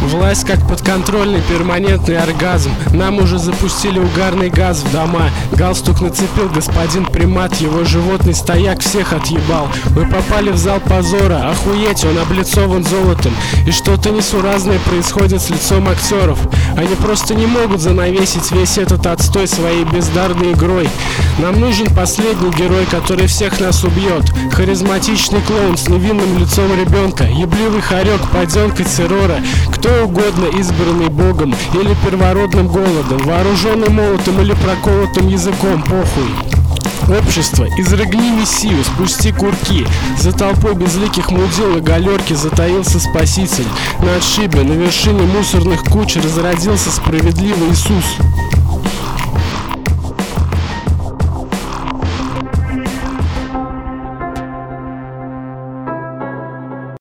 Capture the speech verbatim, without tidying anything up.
Власть как подконтрольный перманентный оргазм. Нам уже запустили угарный газ в дома. Галстук нацепил господин примат, его животный стояк всех отъебал. Мы попали в зал позора, охуеть, он облицован золотом. И что-то несуразное происходит с лицом актеров. Они просто не могут занавесить весь этот отстой своей бездарной игрой. Нам нужен последний герой, который всех нас убьет. Харизматичный клоун с невинным лицом ребенка, ебливый хорек, подонка террора, кто угодно, избранный богом или первородным голодом, вооруженный молотом или проколотым языком, похуй. Общество, изрыгни мессию, спусти курки. За толпой безликих мудил на галерке затаился спаситель. На отшибе, на вершине мусорных куч разродился справедливый Иисус.